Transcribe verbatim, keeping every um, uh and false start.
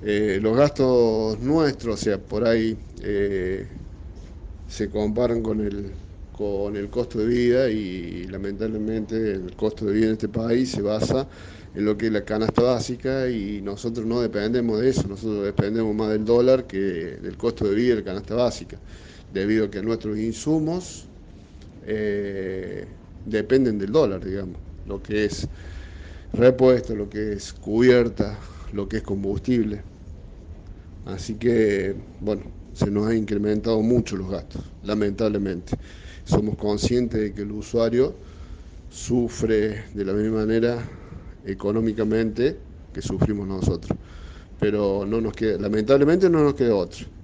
Eh, los gastos nuestros, o sea, por ahí eh, se comparan con el, con el costo de vida y lamentablemente el costo de vida en este país se basa en lo que es la canasta básica y nosotros no dependemos de eso, nosotros dependemos más del dólar que del costo de vida de la canasta básica, debido a que nuestros insumos eh, dependen del dólar, digamos, lo que es repuesto, lo que es cubierta, lo que es combustible. Así que, bueno, se nos han incrementado mucho los gastos, lamentablemente. Somos conscientes de que el usuario sufre de la misma manera económicamente que sufrimos nosotros. Pero no nos queda, lamentablemente no nos queda otro.